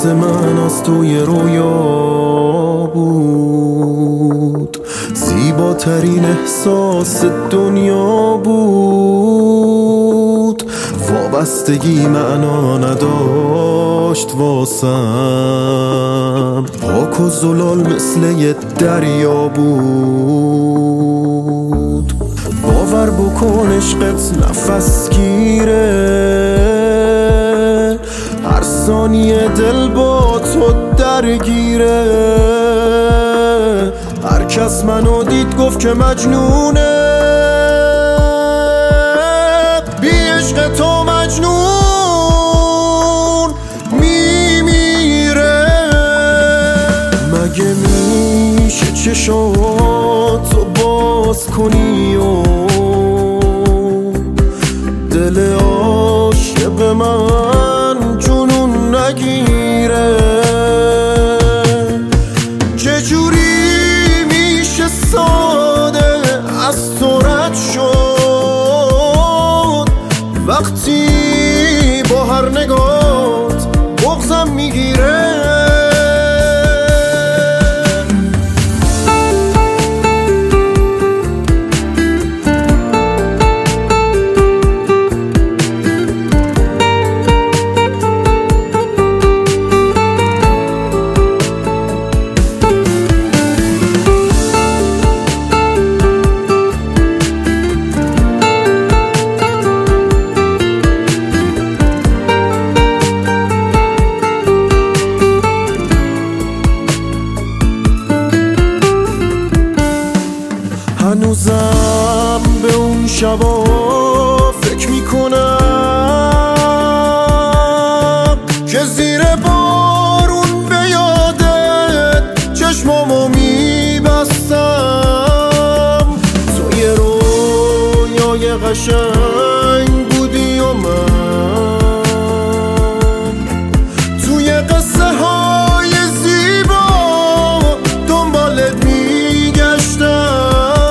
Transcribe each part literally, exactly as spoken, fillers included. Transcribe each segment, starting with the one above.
عکس من از توی رویا بود، زیباترین احساس دنیا بود. وابستگی معنا نداشت واسم، پاک و زلال مثل یه دریا بود. باور بکن عشقت نفس گیره، هر ثانیه دل با تو درگیره. هر کس منو دید گفت که مجنونه، بی عشق تو مجنون میمیره. مگه میشه چشاتو باز کنی و دل عاشق من جنون نگیره؟ چجوری میشه ساده از تو رد شد، وقتی با هر نگات بغضم میگیره؟ هنوزم به اون شبا فکر میکنم که زیر بارون به یادت چشمامو میبستم. تو یه رویای قشنگ بودی و من توی قصه های زیبا دنبالت میگشتم.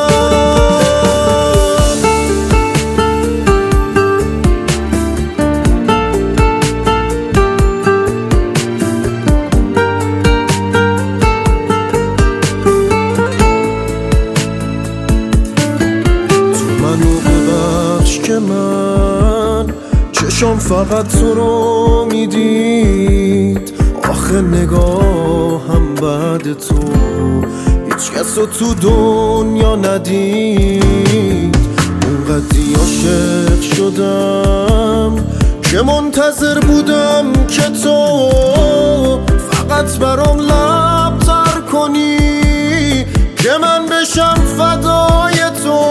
که من چشم فقط تو رو میدید، آخه نگاهم بعد تو هیچ کس رو تو دنیا ندید. اونقدی عاشق شدم که منتظر بودم که تو فقط برام لب تر کنی، که من بشم فدای تو.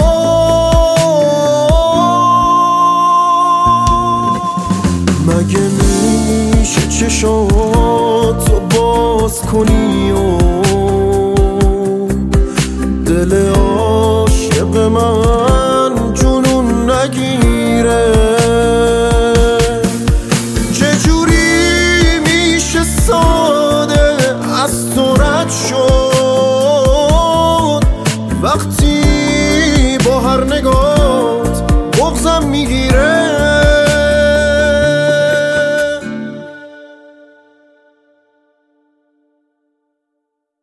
مگه میشه چشاتو باز کنی و دل عاشق من جنون نگیره؟ چجوری میشه ساده از تو رد شد، وقتی با هر نگات بغضم میگیره؟